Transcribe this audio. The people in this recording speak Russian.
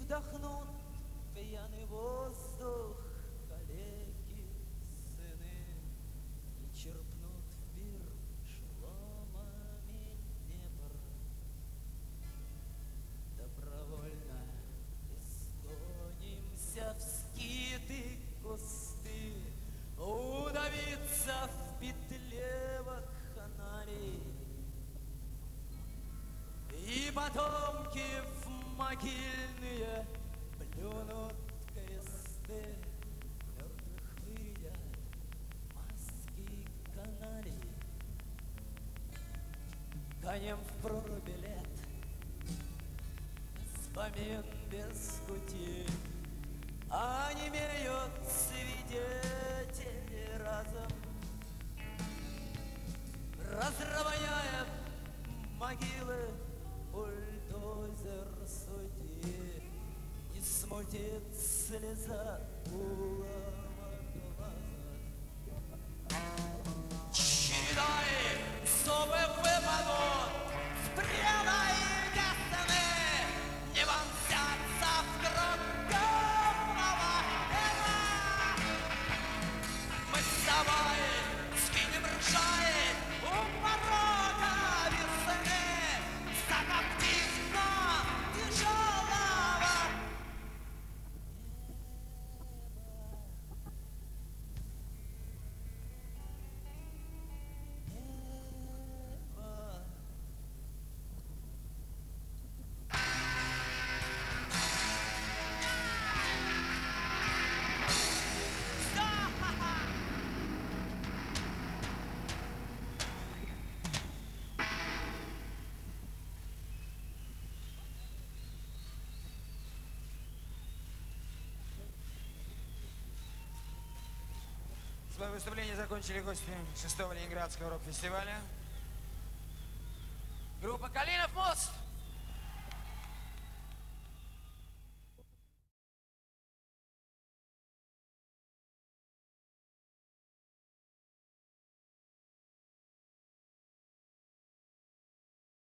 вдохнут пьяный воздух коллеги, сыны, и черпнут в пир шеломами Днепр. Добровольно истонемся в скиты кусты, удавиться в петле вакханалии. И потомки в могильные плюнут кресты, мертвых вырядят маски каналий. Конем в проруби лет, вспомин без пути, а онемеют свидетели разом, разровняет могилы бульдозер судьи, не смутит слеза улова глаза. Чередой зубы выпадут с прелой ясны, не вонзятся в кровь темного эра. Мы с тобой скинем ржаи у порога весны, закоптив дно тяжелого неба. Свое выступление закончили гости 6-го Ленинградского рок-фестиваля. Группа «Калинов мост».